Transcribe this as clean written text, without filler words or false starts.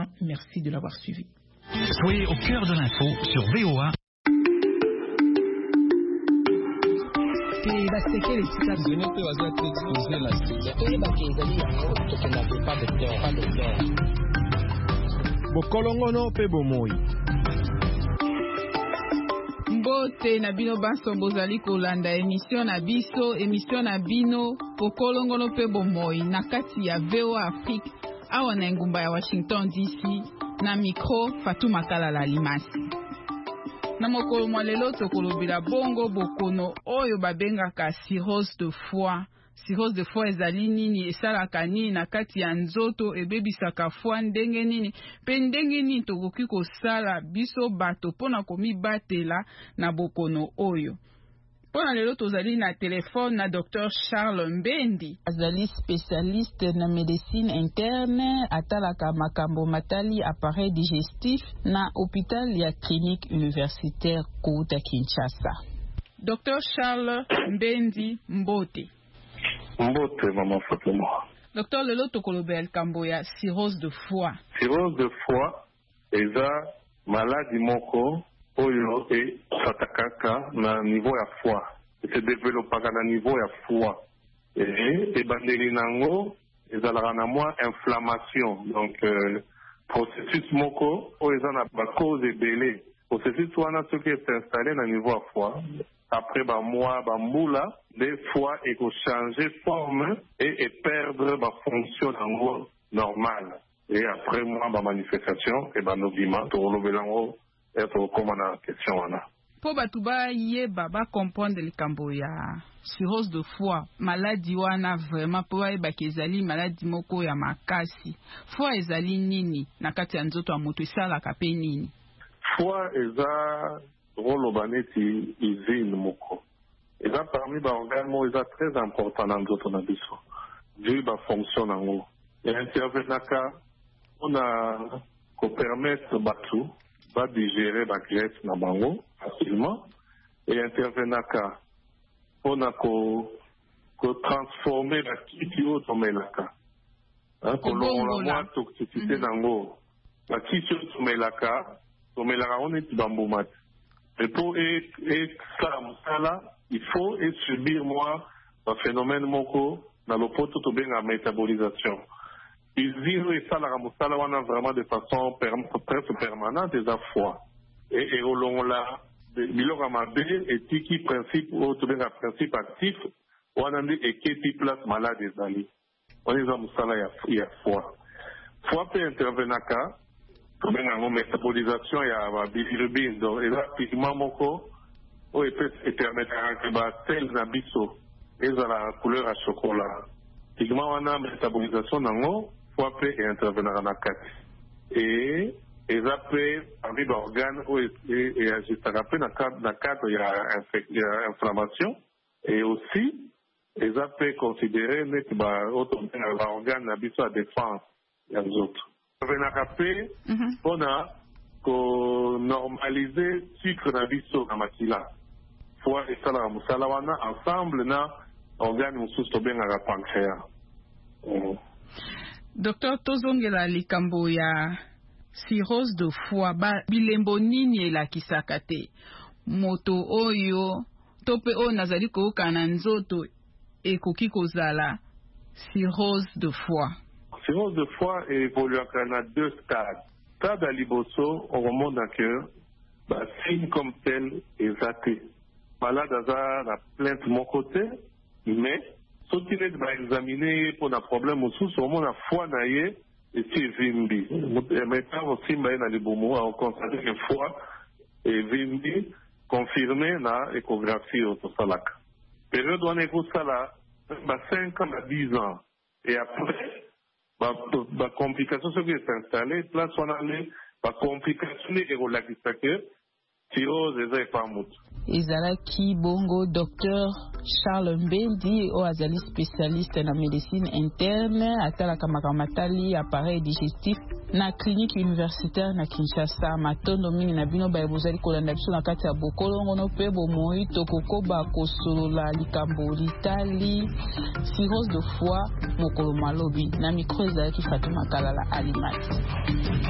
VOA. Merci de l'avoir suivi. Soyez au cœur de l'info sur VOA. Bokolongono pe bomoi. Mbote na bino baso bozali kolanda émission na bino Bokolongono pe bomoi na kati ya VOA Afrique awa na ngumba ya Washington DC na micro Fatuma Kalala Limasi. Na mokolo mwa lelo tokolobela bongo bokono oyo babengaka cirrhose de foie. Cirrhose de foie ezali nini, esalaka nini na kati ya nzoto, ebebisaka foie ndenge nini, pe ndenge nini tokoki kosala biso bato mpona komibatela na bokono oyo. Pona lelo tozali na telefone na Dr Charles Mbendi, azali spécialiste na médecine interne, atalaka makambo matali appareil digestif na hôpital ya clinique universitaire Kouta Kinshasa. Dr Charles Mbendi Mbote. Mbote mama Fatuma. Dr lelo tokolobela kambo ya cirrhose de foie. Cirrhose de foie eza maladie moko oyo esatakaka na niveau ya foie, se développaka na niveau ya foie, ebandeli nango ezalaka na mwa inflammation, donc processus moko oyo eza na bacause ebele. Processus wana soki esinstallé na niveau ya foie, après mois bambula, des fois changer forme et perdre ma fonction nango normale. Et après moi manifestation et nobima to lobelango être comme na question wana. Po batu ba yeba ba comprendre likambo ya cirrhose de foie, maladie wana vraiment po ba kezali maladie moko ya makasi. Foie ezali nini na kati ya nzoto ya moto esalaka pe nini? Foie eza rolobaneti usine moko. Eza parmi ba organes mo eza très important dans nzoto na biso. Vu ba fonction nango. Et intervenaka on a ko permettre batu va digérer la graisse na bango facilement, et intervenaka on a ko transformer la kiti o tomelaka. Kolongola mwa toxicité nango. La kiti o tomelaka on est bamboumat. Et pour ça, il faut subir moi un phénomène moko dans le pot tout bien la métabolisation. Ils disent et ça la ramosala on a vraiment de façon presque permanente des fois. Et au long là, biloko mabe et qui principe ou tout bien principe actif, on a dit et qui place malade des ali. On est dans musala ya foi. Foi peut intervenir ka comme une métabolisation, il y a bilirubine, donc il y a pigment moko, où il peut permettre que les cellules n'abisso, ils ont la couleur à chocolat. Pigment, on a métabolisation, nango, faut peut intervenir dans la carte. Et ils appellent parmi les organes où il agit dans la carte, il y a inflammation. Et aussi, ils appellent considérer que l'organe n'abisso à défense, il y a les autres. On a normalisé le sucre dans biso na makila. Fois et ça la musala wana ensemble na organe mususu to benga la pancréas. Docteur tozongela likambo ya cirrhose de foie ba bilembo nini elakisaka te moto oyo tope oyo nazali koyoka na nzoto ekoki kozala cirrhose de foie. Cirrhose de foie évolue à deux stades. Stade à liboso, on remonte à que signe comme tel est athée. Malade a la plainte de mon côté, mais ce qui va examiner pour un problème aussi, c'est au la foi naïe et c'est vimbi. Maintenant aussi, on constate que foie et vimbi confirmé dans l'échographie au Salak. Période où on est pour ça là, 5 ans à 10 ans. Et après, la complication qui est installée, place on a la complication est relaxée que cirrhose est pas mout. Ezalaki bongo Dr Charles Mbendi o azali spécialiste na médecine interne atalaka makamatali appareil digestif na clinique universitaire na Kinshasa. Matondo mingi na bino ba bozali kolanda biso na kati ya Bokolongono pe bomoi tokokoba kosolola likambo litali cirrhose de foie mokolo malobi na micro ezalaki Fatuma Kalala Alimati.